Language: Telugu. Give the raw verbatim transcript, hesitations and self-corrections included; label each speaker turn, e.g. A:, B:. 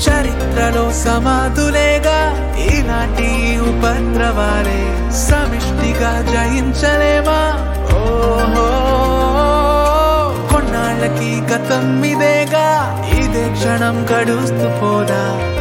A: చరిత్రలో సమాధులేగా ఇలాంటి ఉపద్రవాలే సమిష్టిగా జయించలేమా? ఓహో కొన్నాళ్ళకి గతం ఇదేగా, ఇదే క్షణం గడుస్తూ పోదా?